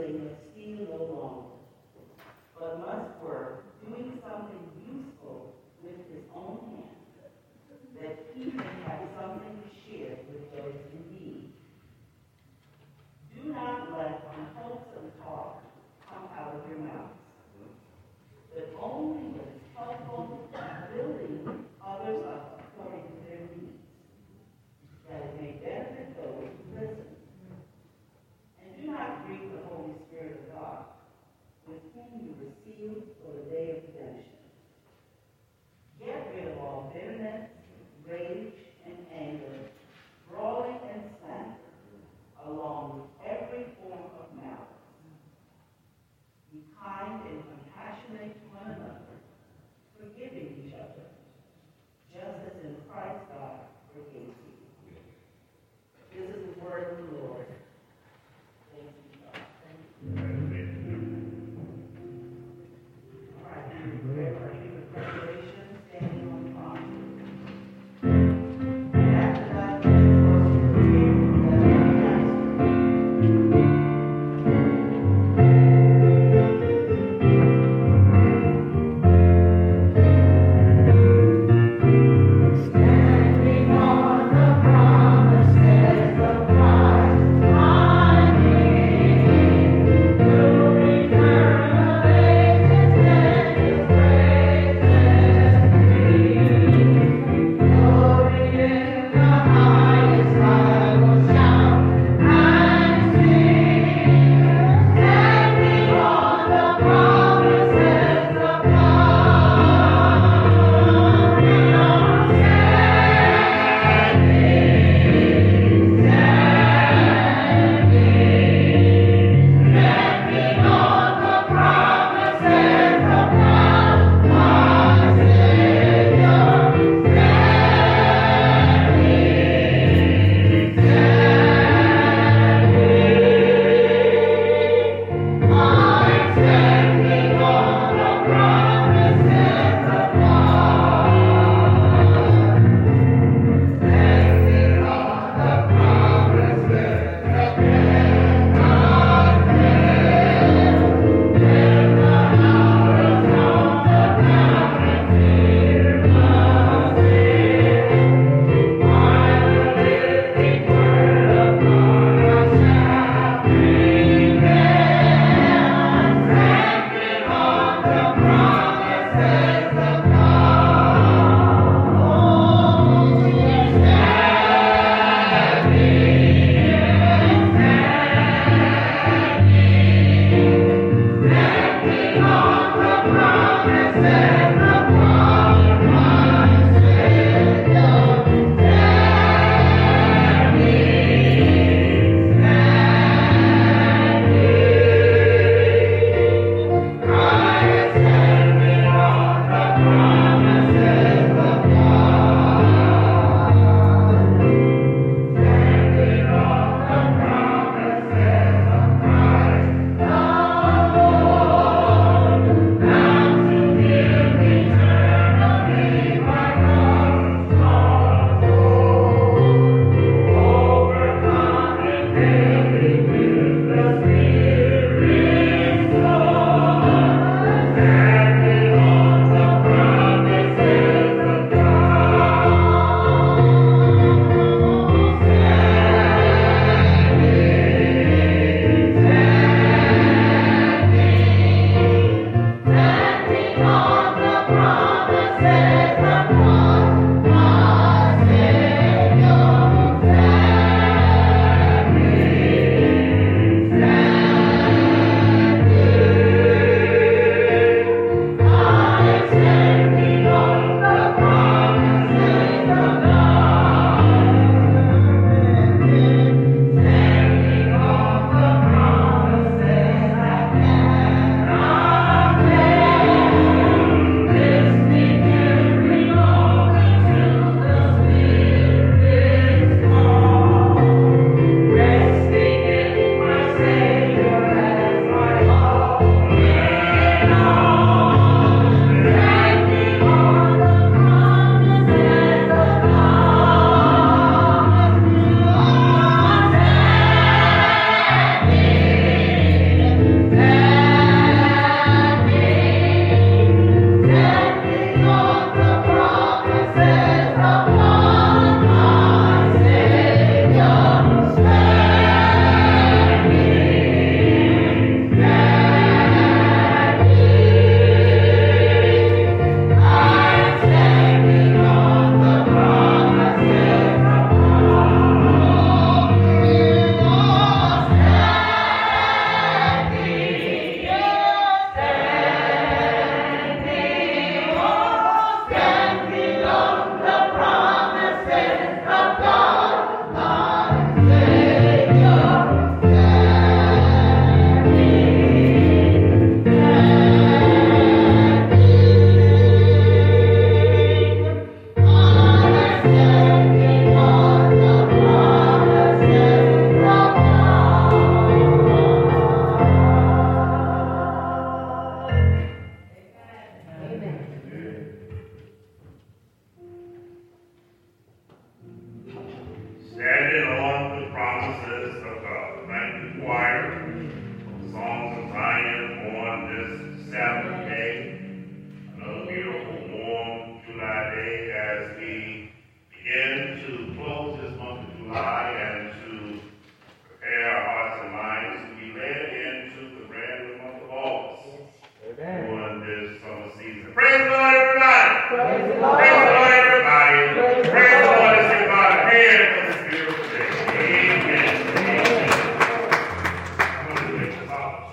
willing to steal no longer, but must work, doing something useful with his own hands, that he may have something to share with those in need. Do not let unwholesome talk come out of your mouths, but only what is helpful in building others up according to their needs, that it may benefit those who listen. And do not grieve the Holy Spirit of God,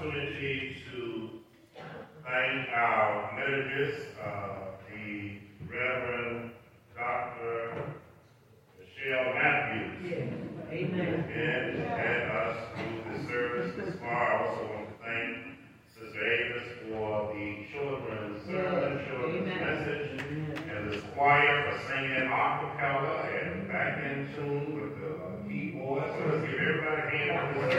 opportunity to thank our liturgist, the Reverend Dr. Michelle Matthews. Yes. Amen. And led us through the service this far. I also want to thank Sister Avis for the children's sermon, children's message, and the choir for singing a cappella and back in tune with the keyboard. So let's give everybody a hand for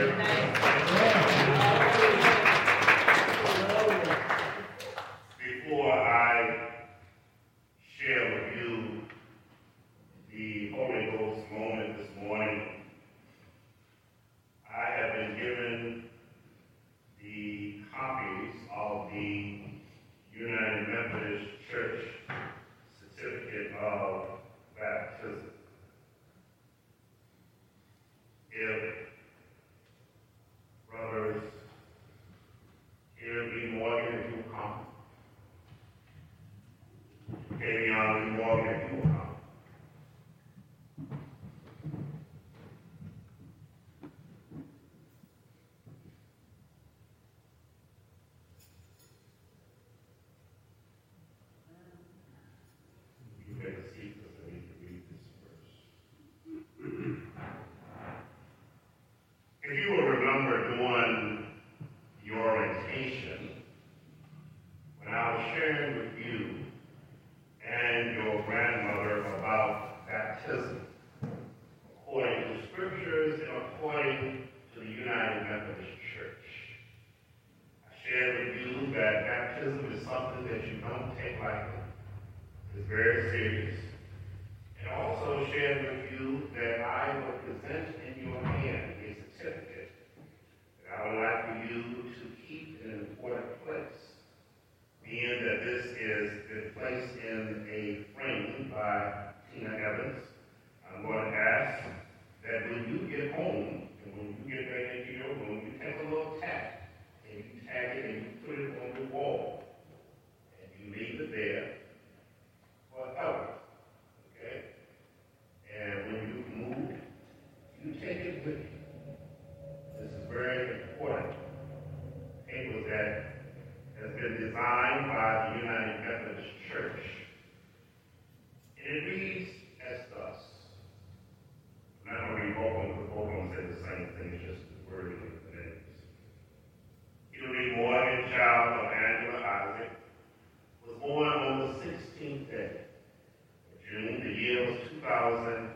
this. Before I share with you the Holy Ghost moment this morning, I have been given the copies of the United Methodist Church Certificate of Baptism. If brothers here be Morgan, if you come. Kavion Morgan, if you come. If you will remember during your orientation, when I was sharing with you and your grandmother about baptism, according to scriptures and according to the United Methodist Church, I shared with you that baptism is something that you don't take lightly. It's very serious. And also shared with you that I will present in your hand a certificate that I would like for you to keep in an important place, being that this is been placed in a frame by Tina Evans. I'm going to ask that when you get home and when you get back into your room, you take a little tag and you tag it and you put it on the wall and you leave it there forever. Okay? And when you move, you take it with you. This is very important. Paper that has been designed by the United Methodist Church. And it reads as thus. I'm not going to read both of them because both of them say the same thing, it's just the wording of the names. Hilary Morgan, child of Angela Isaac, was born on the 16th day of June. The year was 2016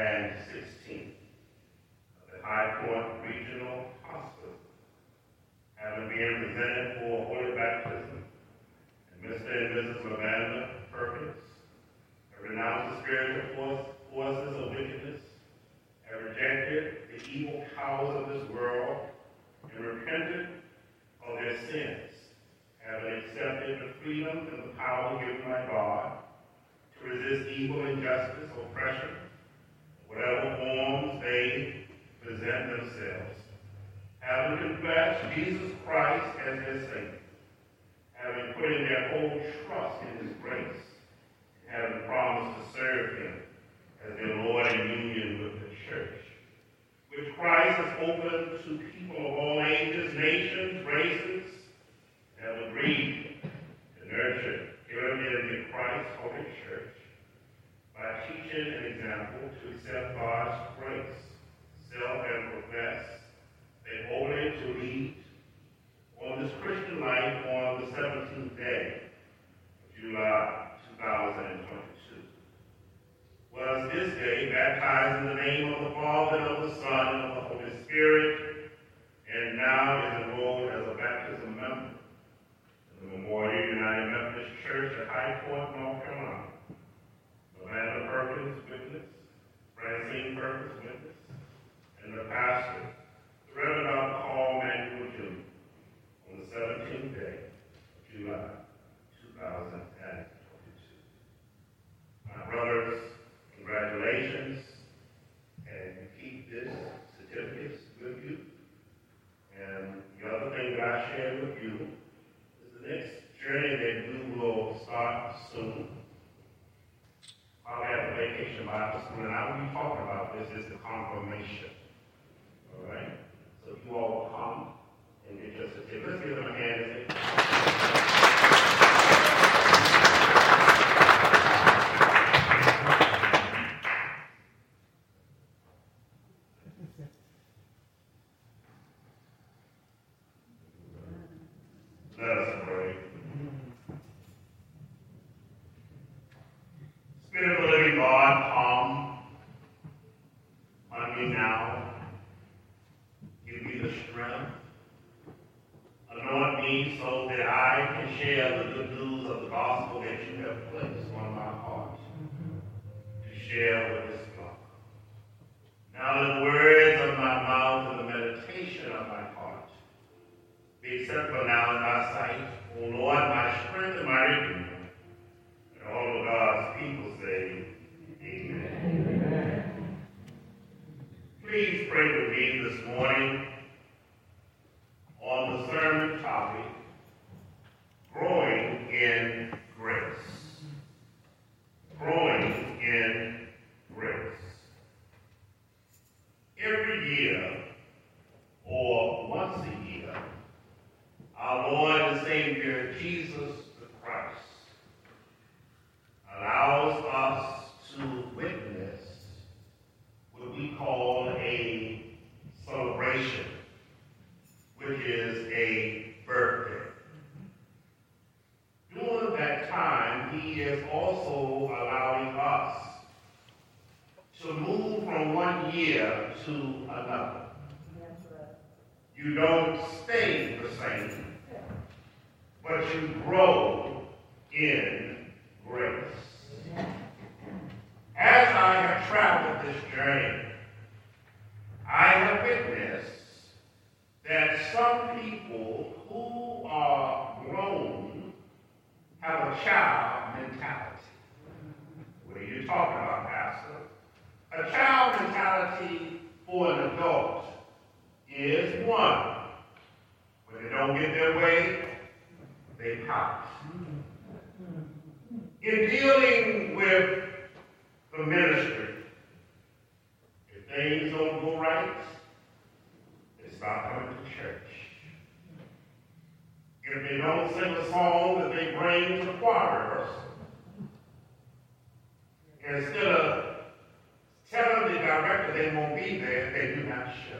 at the High Point Regional Hospital. Having been presented for holy baptism, and Mr. and Mrs. Lavanda Perkins have renounced the spiritual forces of wickedness, have rejected the evil powers of this world, and repented of their sins, having accepted the freedom and the power given by God to resist evil, injustice, oppression, whatever forms they present themselves. Having confessed Jesus Christ as their Savior, having put in their whole trust in His grace, and having promised to serve Him as their Lord in union with the church, which Christ has opened to people of all ages, nations, races, have agreed to nurture here in the Christ Holy Church by teaching an example to accept God's grace, self and profess, they holy to lead on this Christian life on the 17th day of July 2022. Was this day baptized in the name of the Father, and of the Son, and of the Holy Spirit, and now is enrolled as a baptism member in the Memorial United Methodist Church at High Point, North Carolina. Amanda Perkins, witness, Francine Perkins, witness, and the pastor, the Reverend Dr. Paul Manuel Jr., on the 17th day of July 2022. My brothers, congratulations, and you keep this certificate with you. And the other thing that I shared with you is the next journey that we will start soon. While we have a vacation Bible school, and I will be talking about this is the confirmation. All right? So you all will come and get your certificate. me so that I can share the good news of the gospel that you have placed on my heart to share with this flock. Now let the words of my mouth and the meditation of my heart be acceptable now in thy sight, O Lord, my strength and my redeemer. And all of God's people say, Amen. Amen. Please pray with me this morning on the sermon topic, Growing in Grace. Growing in Grace. Every year, or once a year, our Lord and Savior Jesus Christ allows us to witness what we call a celebration, which is a birthday. During that time, He is also allowing us to move from one year to another. You don't stay the same, but you grow in grace. As I have traveled this journey, I have witnessed that some people who are grown have a child mentality. What are you talking about, Pastor? A child mentality for an adult is one, when they don't get their way, they pout. In dealing with the ministry, if things don't go right, they stop coming to church. If they don't sing a song that they bring to choir rehearsal, instead of telling the director they won't be there, they do not show.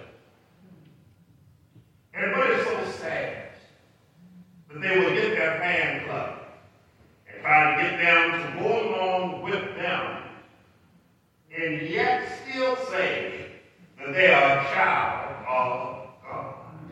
And what is so sad that they will get their fan club and try to get them to go along with them and yet still say that they are a child of God.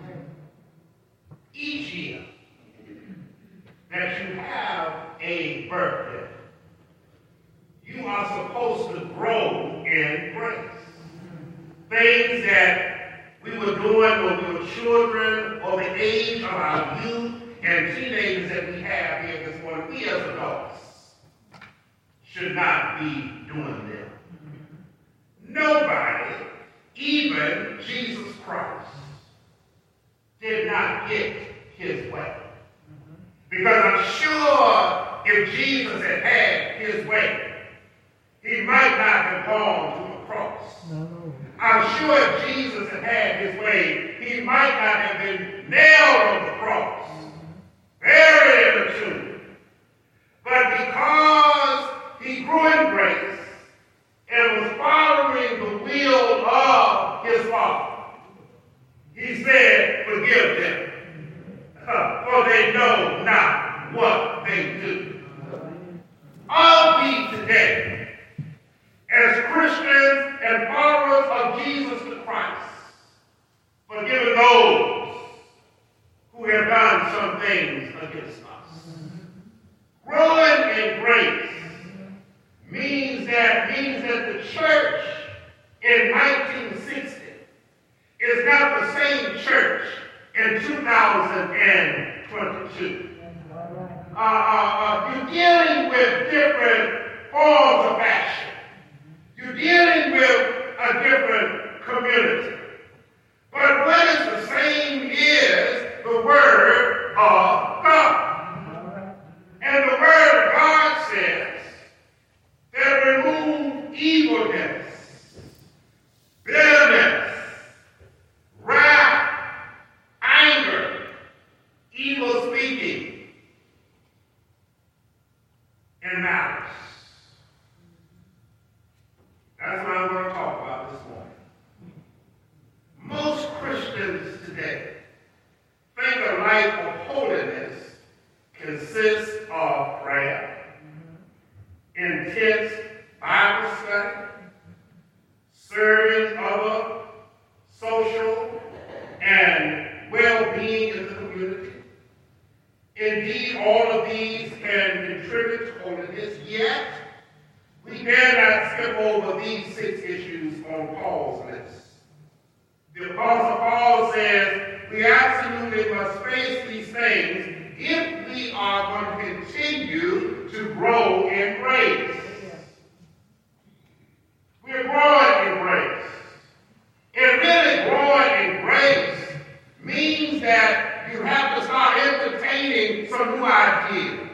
Each year that you have a birthday, you are supposed to grow in grace. Things that we were doing when we were children, or the age of our youth and teenagers that we have here this morning, we as adults should not be doing them. Nobody, even Jesus Christ, did not get his way. Because I'm sure if Jesus had had his way, he might not have gone to the cross. I'm sure if Jesus had had his way, he might not have been nailed on the cross, buried in the tomb. But because he grew in grace and was following the will of his Father, he said, forgive them, for they know not what they do. Are we today, as Christians and followers of Jesus the Christ, forgiving those who have done some things against us? Growing in grace means that the church in 1960 is not the same church in 2022. You're dealing with different forms of action. You're dealing with a different community. But what is the same is the Word of God. And the Word of God says that remove evilness, bitterness, wrath, anger, evil speaking, and malice. That's what I'm going to talk about this morning. Most Christians today think a life of holiness consists of prayer, intense Bible study, serving other social and well-being in the community, Indeed, all of these can contribute to holiness, yet we dare not skip over these 6 issues on Paul's list. The Apostle Paul says we absolutely must face these things if we are going to continue to grow in grace. We're growing in grace. And really growing in grace means that you have to start entertaining some new ideas.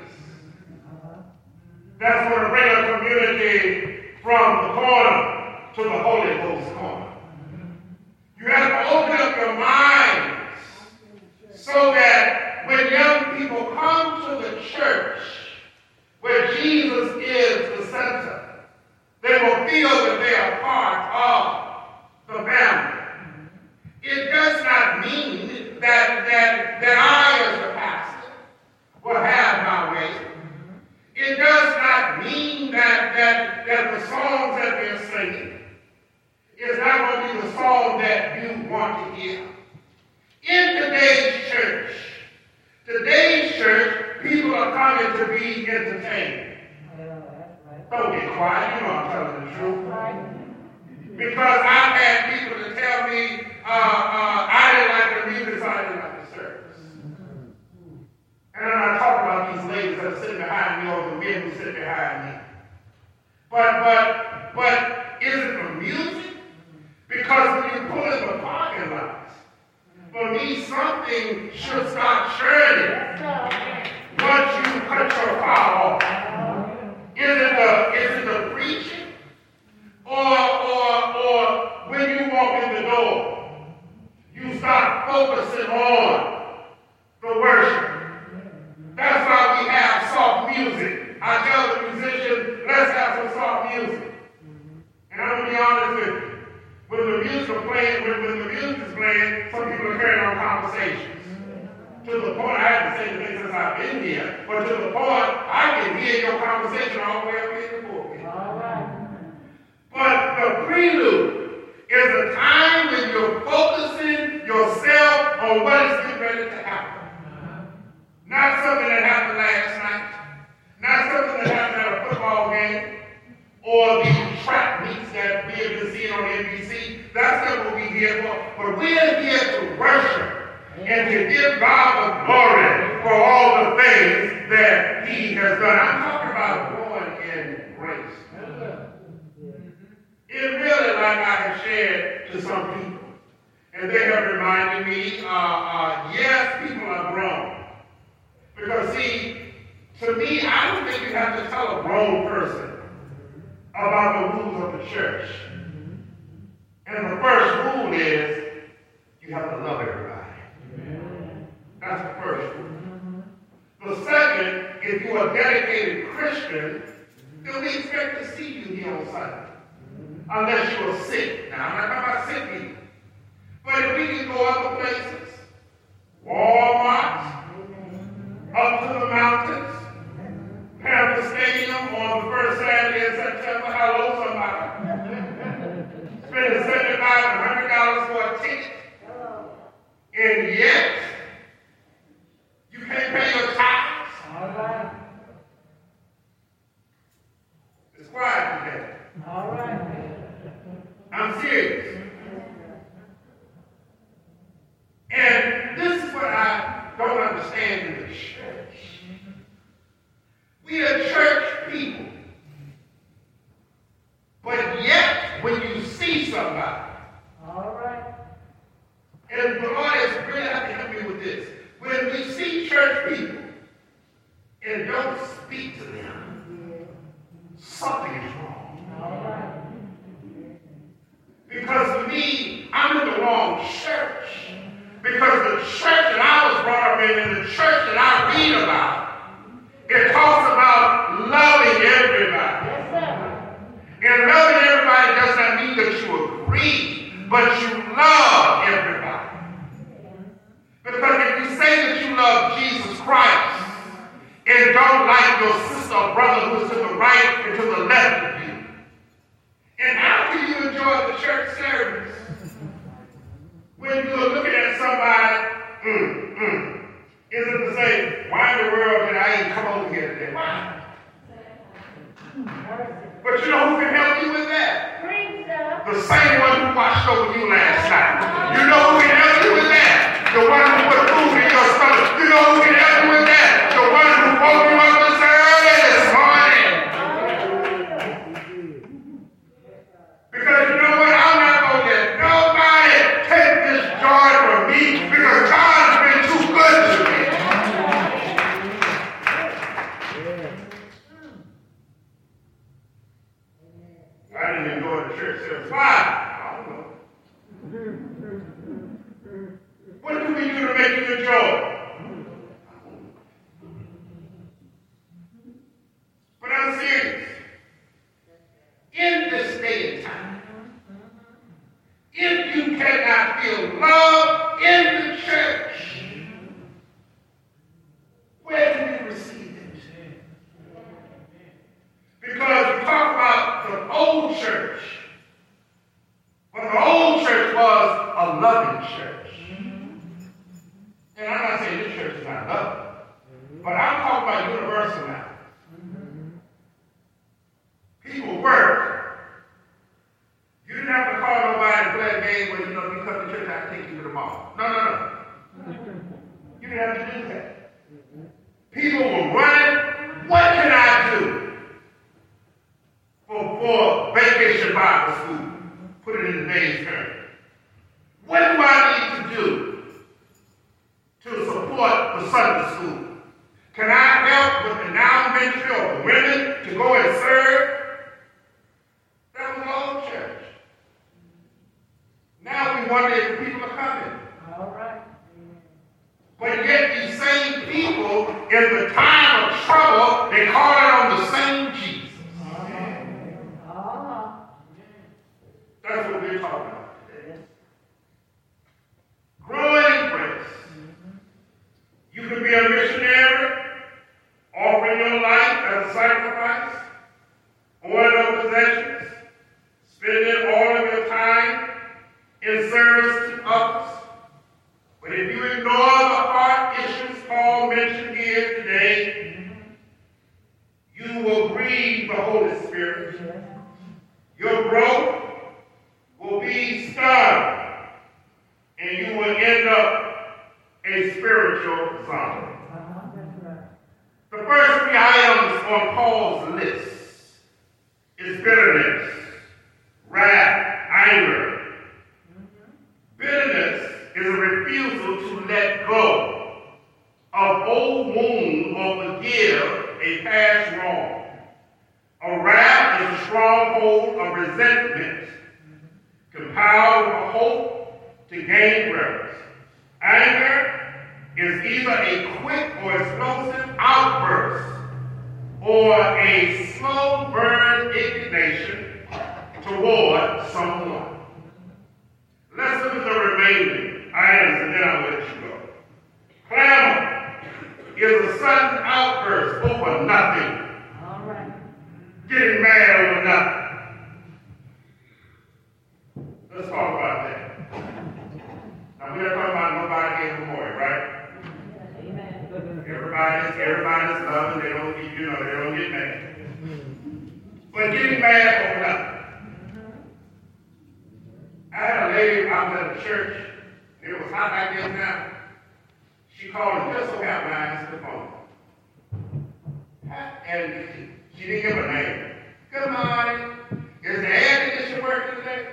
That's going to bring a community from the corner to the Holy Ghost corner. You have to open up your minds so that when young people come to the church where Jesus is the center, they will feel that they are part of the family. It does not mean that I, as a pastor, will have my way. It does not mean that the songs that they're singing is not going to be the song that you want to hear. In today's church, people are coming to be entertained. Don't get quiet, you know I'm telling the truth. Because I've had people to tell me I didn't like the music, so I didn't like the service. And I'm not talking about these ladies that are sitting behind me or the men who sit behind me. But is it the music? Because when you pull in the parking lots, for me something should start churning once you cut your car off. Is it the preaching? Or when you walk in the door, you start focusing on the worship. That's why we have soft music. I tell the musicians, let's have some soft music. And I'm going to be honest with you. When the music is playing, some people are carrying on conversations. To the point, I haven't said anything since I've been here, but to the point, I can hear your conversation all the way up in the pulpit. All right. But the prelude is a time when you're focusing yourself on what is getting ready to happen. Not something that happened last night. Not something that happened at a football game or the track meets that we have been seeing on NBC. That's not what we're here for. But we're here to worship and to give God the glory for all the things that He has done. I'm talking about growing in grace. It really, like I have shared to some people, and they have reminded me, yes, people are grown. Because see, to me, I don't think you have to tell a grown person about the rules of the church. And the first rule is you have to love everybody. That's the first rule. The second, if you are a dedicated Christian, then we expect to see you here on Sunday. Unless you are sick. Now, I'm not talking about sick people. But if we can go other places, Walmart, up to the mountains, Panther Stadium on the first Saturday in September, hello somebody. Spending $75 and $100 for a ticket. And yet, you can't pay your tithes. All right. It's quiet today. All right. I'm serious. And this is what I don't understand in the church. We are church people. But yet, when you see somebody, all right. And the Lord has really had to help me with this. When we see church people and don't speak to them, something is wrong. All right. Because to me, I'm in the wrong church. Because the church that I was brought up in and the church that I read about, it talks about loving everybody. Yes, sir. And loving everybody does not mean that you agree, but you love everybody. Because if you say that you love Jesus Christ and don't like your sister or brother who is to the right and to the left of you, and how can you enjoy the church service when you're looking at somebody isn't to say, why in the world did I even come over here today? Why? But you know who can help you with that? The same one who watched over you last night. You know who can help you with that? The one who put food in your stomach. You know who can help you with that? The one who woke you up this early this morning. Because you know what? I'm not going to let nobody take this joy from me because God's been too good to me. I didn't even go to church since 5. I don't know. What do we do to make you joy? But I'm serious. In this day and time, if you cannot feel love in the church, where do you receive it? Because we talk about the old church. But the old church was a loving church. And I'm not saying this church is not loving. But I'm talking about universal now. People work. You didn't have to call nobody to play a game where, you come to church, I can take you to the mall. No. You didn't have to do that. People were running. What can I do for vacation Bible school? Put it in the day's term. What do I need to do to support the Sunday school? Can I help with the now ministry of the women to go and serve? That was the old church. Now we wonder if the people are coming. All right. But yet these same people, in the time of trouble, they call it on the same Jesus. That's what we're talking about today. Growing grace. You can be a missionary, offering your life as a sacrifice, owning no possessions, spending all of your time in service to others. But if you ignore the heart issues Paul mentioned here today, you will grieve the Holy Spirit. Your growth will be stunned, and you will end up a spiritual zombie. The first 3 items on Paul's list is bitterness, wrath, anger. Bitterness is a refusal to let go of old wounds or forgive a past wrong. A wrath is a stronghold of resentment, compiled with hope to gain reverence. Anger is either a quick or explosive outburst or a slow burn indignation toward someone. Let's look at the remaining items and then I'll let you go. Clamor is a sudden outburst over nothing. All right. Getting mad over nothing. Let's talk about that. Now we're not talking about nobody getting memorial, right? Amen. Everybody's loving, they don't get mad. But getting mad over nothing. I had a lady, I was at a church, and it was hot like this now. She called and just so happened I answered the phone. And she didn't give a name. Good morning. Is the air conditioner working today?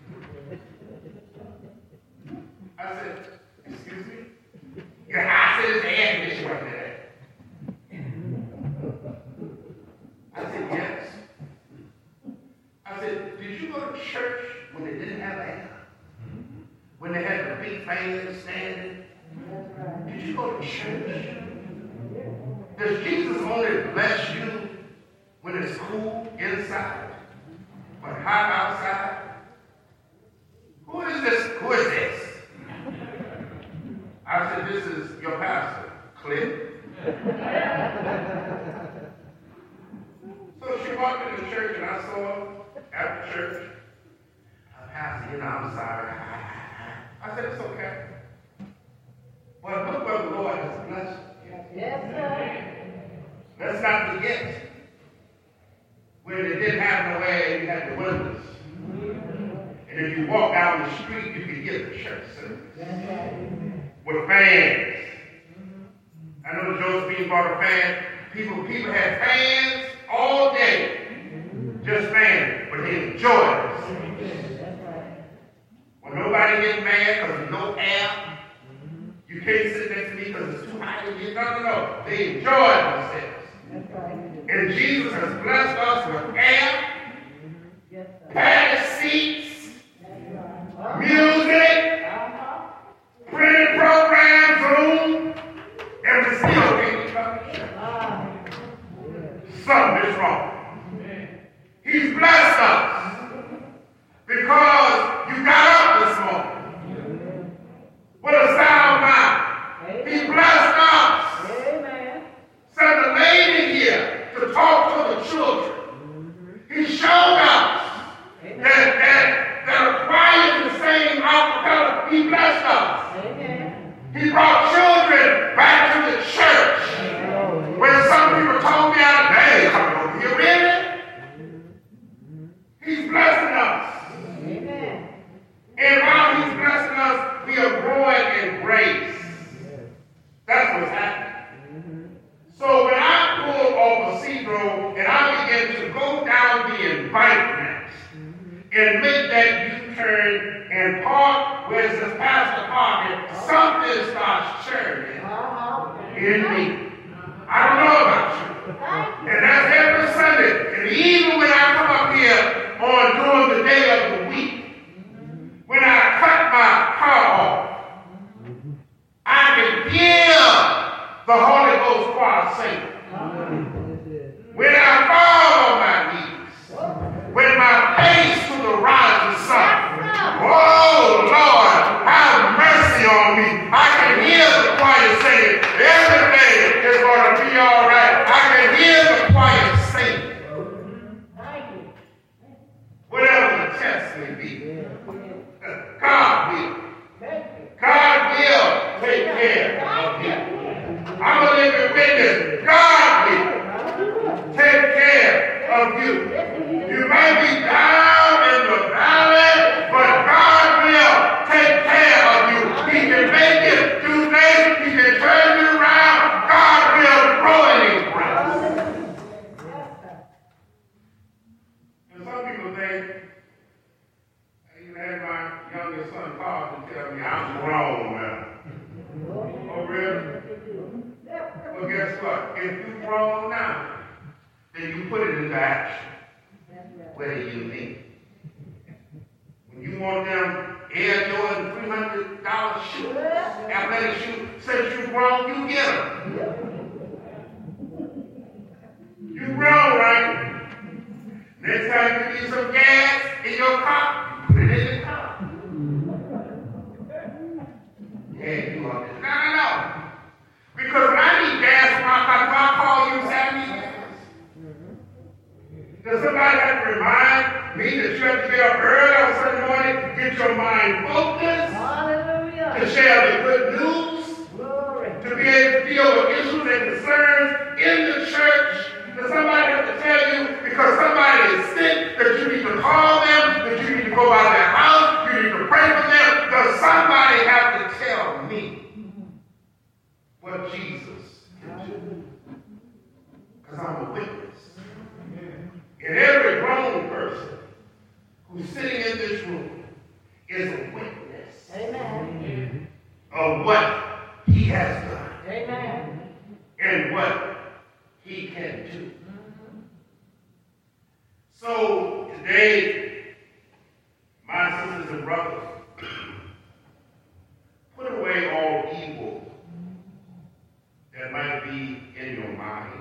I said, excuse me? Yeah, I said, is the air conditioner working today? I said, yes. I said, did you go to church when they didn't have air? When they had the big fans standing? Did you go to church? Does Jesus only bless you when it's cool inside, but hot outside? Who is this? Who is this? I said, this is your pastor, Cliff. So she walked into church and I saw her after church. Pastor, I'm sorry. I said, it's okay. But look where the Lord has blessed Yes, sir. Let's not forget when it didn't have no air, you had the windows. And if you walk down the street, you could get the church service with fans. I know Josephine brought a fan. People had fans all day, just fans, but they enjoyed it. When nobody gets mad because there's no air, you can't sit next to me because it's too hot in here. No. They enjoyed themselves. And Jesus has blessed us with air, padded seats, music, printed programs, room, and we still can't come here. Something is wrong. He's blessed us because you got up this morning with a sound mind. He blessed us. Sent a lady here to talk to the children. He showed us that a choir can sing acapella. He blessed us. He brought children back to the church. When some people told me out there, come over here, really? He's blessing us. And while he's blessing us, we are growing in grace. That's what's happening. So when I pulled off a Cedro and I began to go down the embankment and make that U-turn and park where it says Pastor Parker, something starts churning in me. I don't know about you. And that's every Sunday. And even when I come up here during the day of the week, when I cut my car off, I can hear the Holy Ghost choir sing. When I fall on my knees, when my face to the rising sun, oh Lord, have mercy on me. I can hear the choir singing. Everything is going to be all right. I can hear the choir sing. Whatever the test may be, God will. God will take care of you. I'm a living witness. God will take care of you. You may be down in the valley, but God will take care of you. He can make it through things. He can turn you around. God will grow in his grace. And some people think, you had my youngest son call to tell me I'm grown now. Oh, really? Well, guess what? If you're grown now, then you put it into action. What do you mean? When you want them Air Jordan $300 shoes, athletic shoes, since you're grown, you get them. You grown, right? Next time you need some gas in your car, put it in the car. Yeah, you want it. No. Because when I need gas in my car, do I call you and say I need gas? Does somebody have to remind me that you have to get up early on Sunday morning, get your mind focused, to share the good news, to be able to deal with issues and concerns in the church? Does somebody have to tell you because somebody is sick that you need to call them, that you need to go by their house, you need to pray for them? Does somebody have to tell me what Jesus can do? Because I'm a witness. And every grown person who's sitting in this room is a witness of what he has done and what he can do. So today, my sisters and brothers, put away all evil that might be in your mind.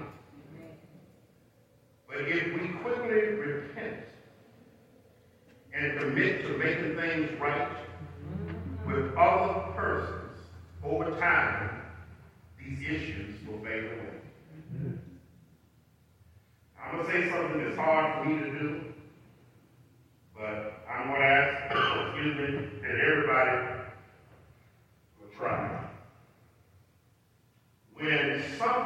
But if we quickly repent and commit to making things right with other persons, over time, these issues will fade away. I'm going to say something that's hard for me to do, but I'm going to ask, that everybody will try. When some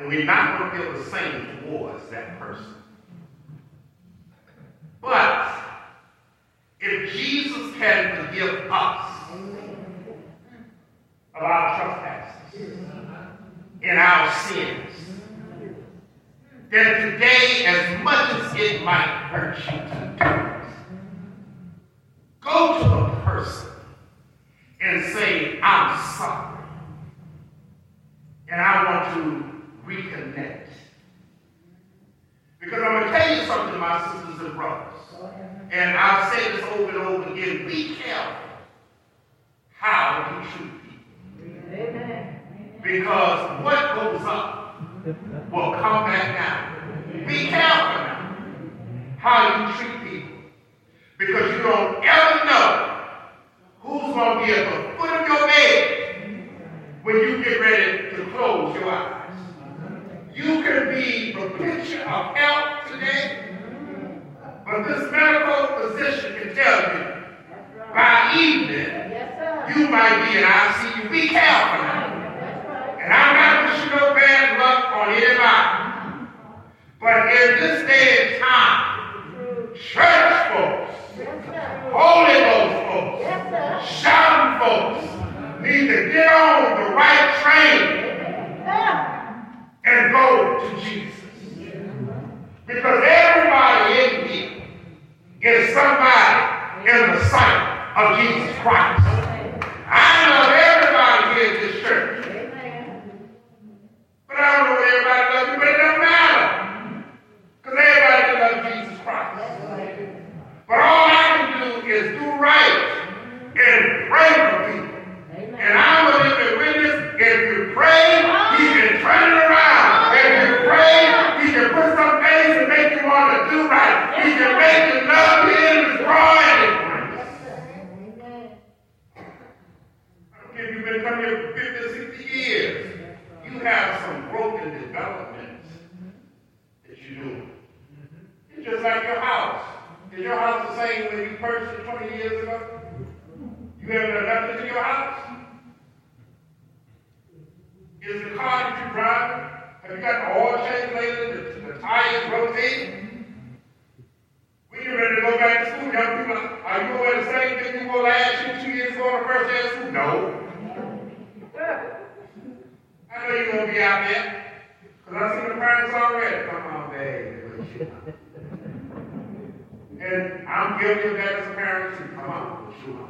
we're not going to feel the same towards that person. But if Jesus can forgive us of our trespasses and our sins, then today, as much as it might hurt you to do it, go to the person and say, I'm sorry. And I want to reconnect. Because I'm going to tell you something, my sisters and brothers. And I'll say this over and over again. Be careful how you treat people. Amen. Because what goes up will come back down. Be careful now how you treat people. Because you don't ever know who's going to be at the foot of your bed when you get ready to close your eyes. You can be the picture of health today, but this medical physician can tell you by evening you might be in ICU. Be careful now. And I'm not wishing no bad luck on anybody. But in this day and time, church folks, Holy Ghost folks, shouting folks need to get on the right train and go to Jesus. Because everybody in here is somebody in the sight of Jesus Christ. I love everybody here in this church. But I don't know what everybody loves you, but it doesn't matter. Because everybody loves Jesus Christ. But all I can do is do right and pray for people. And I'm a living witness. If you pray, he can turn it around. If you pray, he can put some things to make you want to do right. He can make you love him and draw in grace. I don't care if you've been coming here for 50 or 60 years. You have some broken developments that you do. It's just like your house. Is your house the same when you purchased it 20 years ago? You haven't done nothing to your house? Is the car that you're driving, have you got the oil change lately, the tires rotating? When you're ready to go back to school, young people, are you going to the same thing you were last year, 2 years ago on the first day of school? No. I know you're going to be out there, because I've seen the parents already. Come on, baby. And I'm guilty of that as a parent too. Come on, sure.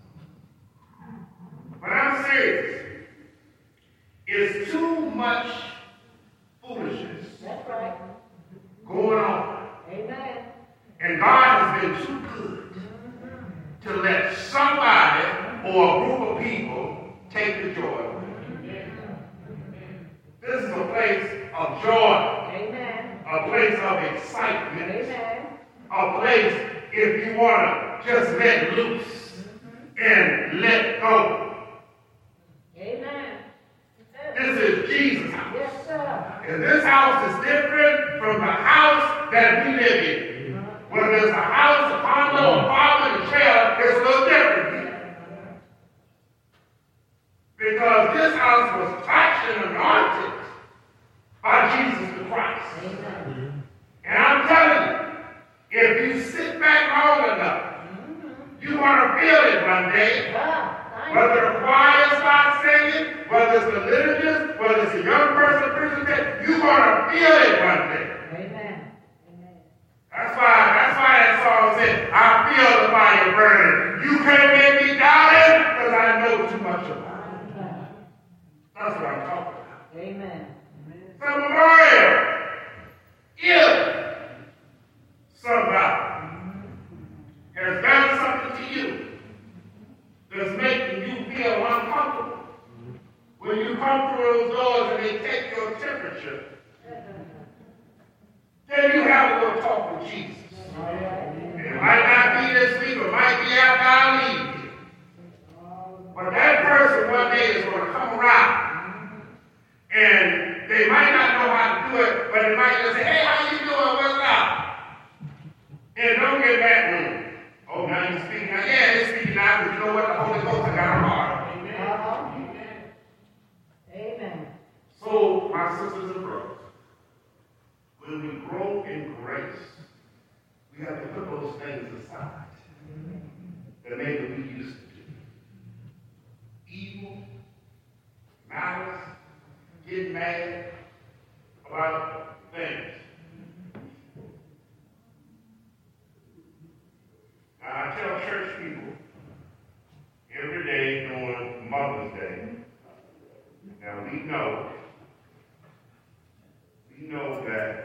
But I'm serious. It's too much foolishness going on. Amen. And God has been too good to let somebody or a group of people take the joy away. This is a place of joy. Amen. A place of excitement. Amen. A place if you want to just let loose and let go. Amen. This is Jesus' house. Yes, sir. And this house is different from the house that we live in. Whether it's a house, a condo, a apartment, a trailer, it's a little different here. Because this house was touched and anointed by Jesus Christ. Amen. And I'm telling you, if you sit back long enough, you're going to feel it one day. Whether the choir starts singing, whether it's the liturgist, whether it's a young person preaching, you're going to feel it one day. Amen. That's why that song said, I feel the fire burning. You can't make me doubt it because I know too much about it. That's what I'm talking about. Amen. So memorial. If somebody has done something to you that's making you feel uncomfortable, when you come through those doors and they take your temperature, then you have a little talk with Jesus. It might not be this week, or might be after I leave here. But that person one day is going to come around, and they might not know how to do it, but they might just say, hey, how you doing? What's up? And don't get mad. Oh, now you're speaking. Now, yeah, they're speaking now, but you know what? The Holy Ghost has got a heart. Amen. Amen. So, my sisters and brothers, mad about things. Now, I tell church people every day during Mother's Day, now we know that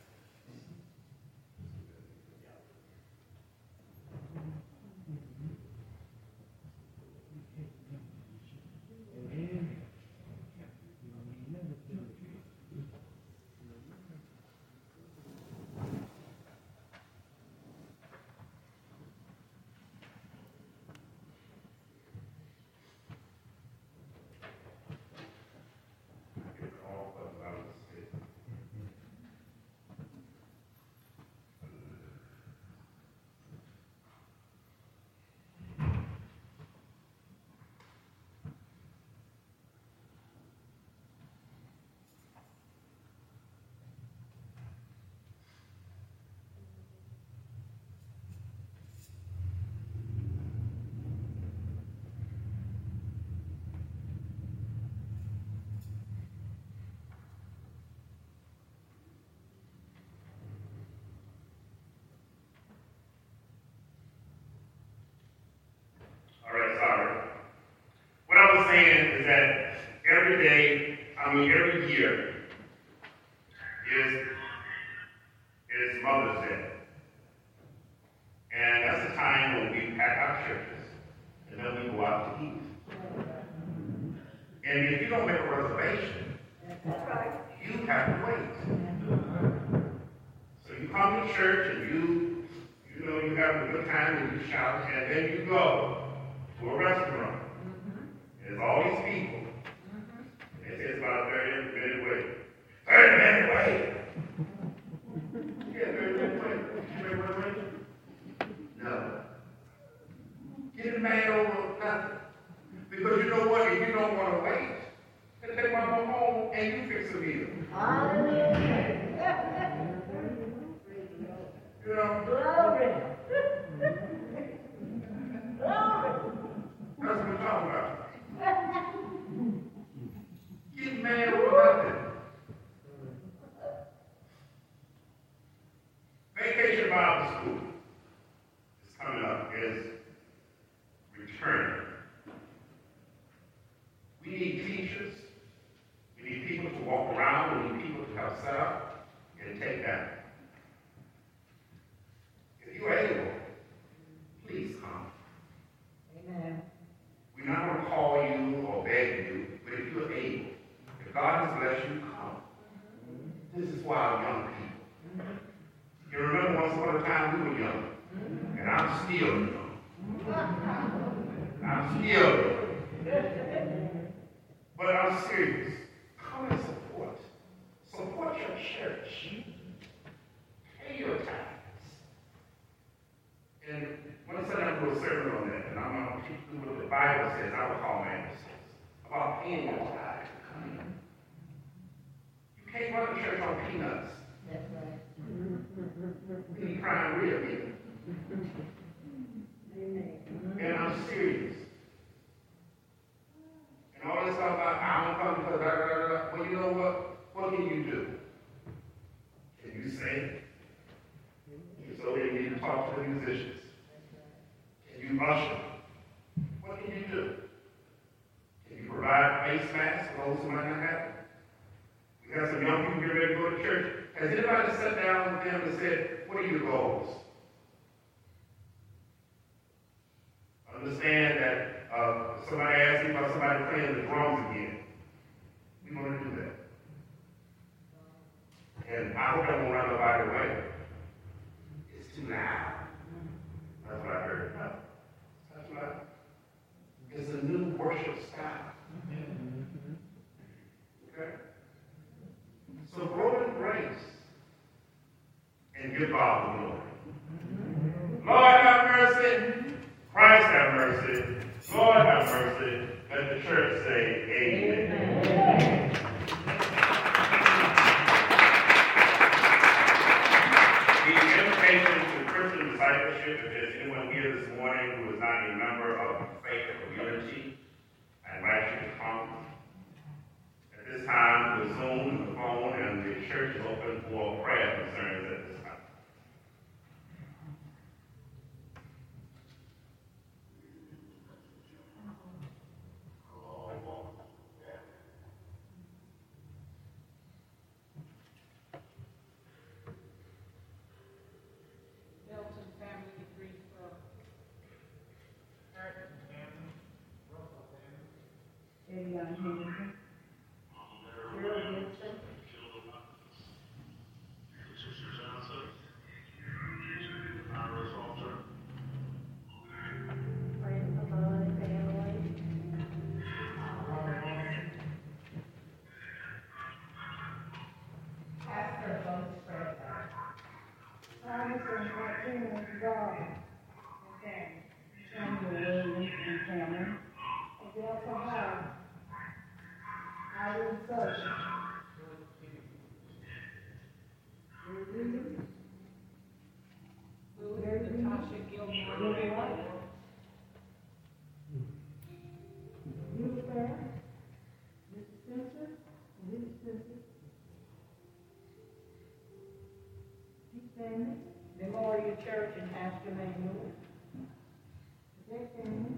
all right, sorry. What I was saying is that every year is Mother's Day. And that's the time when we pack our churches and then we go out to eat. And if you don't make a reservation, you have to wait. So you come to church and you have a good time and you shout, and then you go to a restaurant. And there's all these people. And they say it's about a 30-minute wait. 30-minute wait? Yeah, 30-minute wait. No. Get mad over nothing. Because you know what? If you don't want to wait, then take my mom home and you fix a meal. You know? Glory. That's what we're talking about. Get mad over nothing. Vacation Bible School is coming up, is returning. We need teachers. We need people to walk around. We need people to help set up and take down. If you're able, please come. Amen. We're not going to call you or beg you, but if you're able, if God has blessed you, come. This is for our young people. You remember once upon a time we were young, and I'm still young. I'm still young. But I'm serious. Come and support. Support your church. Pay your tithes. And when I said I'm going to do a sermon on that, and I'm going to teach you what the Bible says, I will call man says, about paying your tithes. You can't run the church on peanuts. That's right. You need crying real people. Amen. And I'm serious. And all this stuff about, I don't come because da da da da. Well, you know what? What can you do? Can you sing? So you need to talk to the musicians. Can you usher? What can you do? Can you provide face masks for those who might not have it? We got some young people getting ready to go to church. Has anybody sat down with them and said, what are your goals? Understand that somebody asked me about somebody playing the drums again. We want to do that. And I hope I won't run nobody away. It's too loud. That's what I heard. That's right. It's a new worship style. Okay? So grow in grace and give God the glory. Lord have mercy. Christ have mercy. Lord have mercy. Let the church say amen. Amen. The invitation to Christian discipleship, if there's anyone here this morning who is not a member of faith community, I invite you to come. At this time, the Zoom Leon Henderson. Cheryl Gibson. Brandon Malone family. Pastor Bones Frederick. Thomas and Martina God. Okay. Samuel Williams and family. And we also have Ivan Sosa. Natasha Gilmore. You were there? Mr. Spencer? Mrs. Spencer? Keep standing. Memorial Church and Pastor Manuel. Their family.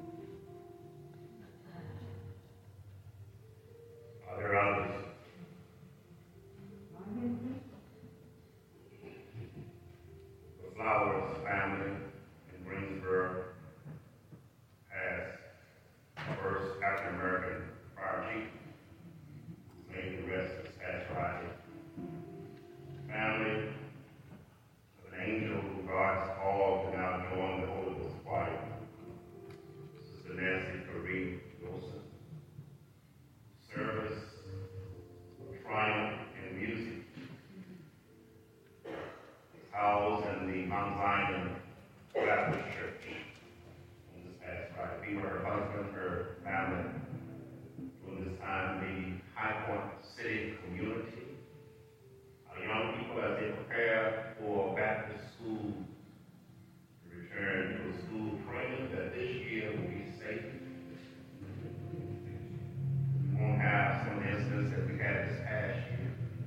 Are there others? My husband. The Flowers family in Greensboro has first African American fire chief. His name the rest this past Friday. Family of an angel who God's called to now join the Holy Ghost choir. Sister Nancy Fareed Wilson. Service of triumph and music. Housed in the Mount Zion Baptist Church on this past Friday. Be with her husband, her family, during this time, the High Point City community. Our young people, as they prepare for Baptist school, to return to a school, praying that this year will be safe. We won't have some incidents that we had this past year.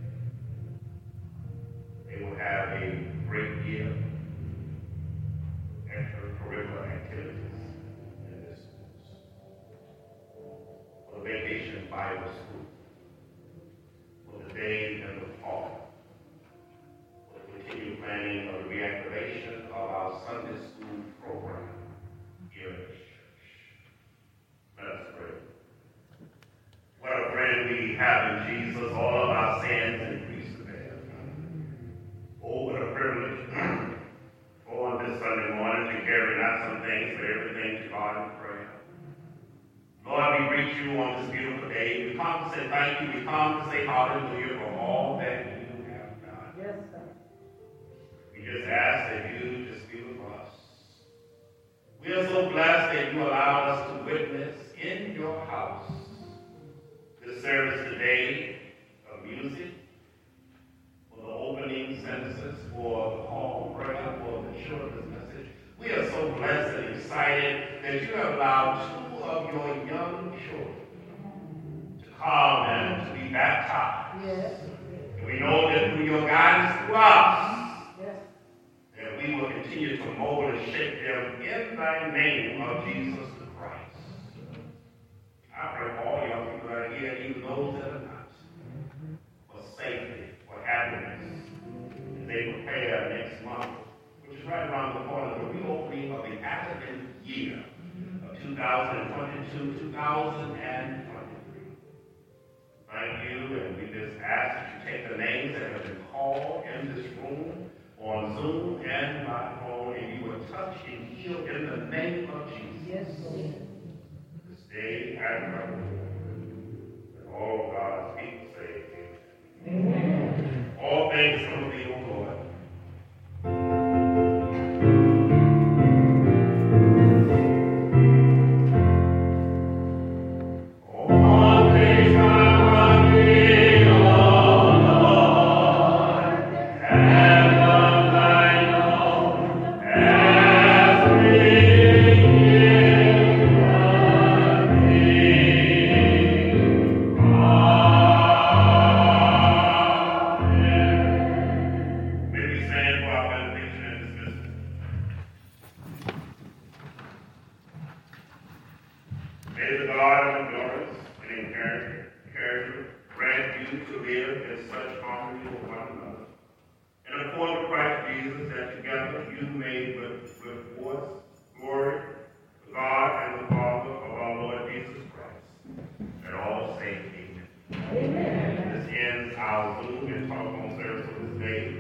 They will have a great year, extracurricular activities in this schools. For the Vacation Bible School, for the day in the fall, for the continued planning of the reactivation of our Sunday school program here at this church. Let us pray. What a friend we have in Jesus, all of our sins and griefs to bear. Oh, what a privilege on this Sunday morning to carry not some things, but everything to God in prayer. Lord, we greet you on this beautiful day. We come to say thank you. We come to say hallelujah for all that you have done. Yes, sir. We just ask that you just be with us. We are so blessed that you allowed us to witness in your house this service today of music, for the opening sentences, for the call prayer, for the children's message. We are so blessed and excited that you have allowed two of your young children to come and to be baptized. Yes. And we know that through your guidance to us, Yes. that we will continue to mold and shape them in thy name of Jesus the Christ. I pray for all young people that are here, even those that are not, for safety, for happiness, as they prepare next month, which is right around the corner, the reopening of the academic year of 2022-2023. Thank you, and we just ask that you take the names that have been called in this room, on Zoom and by phone, and you will touch and heal in the name of Jesus. Yes, Lord. This day and forever. And all God's people say, Amen. all things come to thee, O Lord. All things come from thee, O Lord, and of thine own, as we hear from thee. Amen. May we stand for our benediction and dismissal. May the God of endurance and character grant you to live in such harmony with one another, in accord with Christ Jesus, that together you may with force glory to God and the Father of our Lord Jesus Christ. our Zoom and telephone service for this day.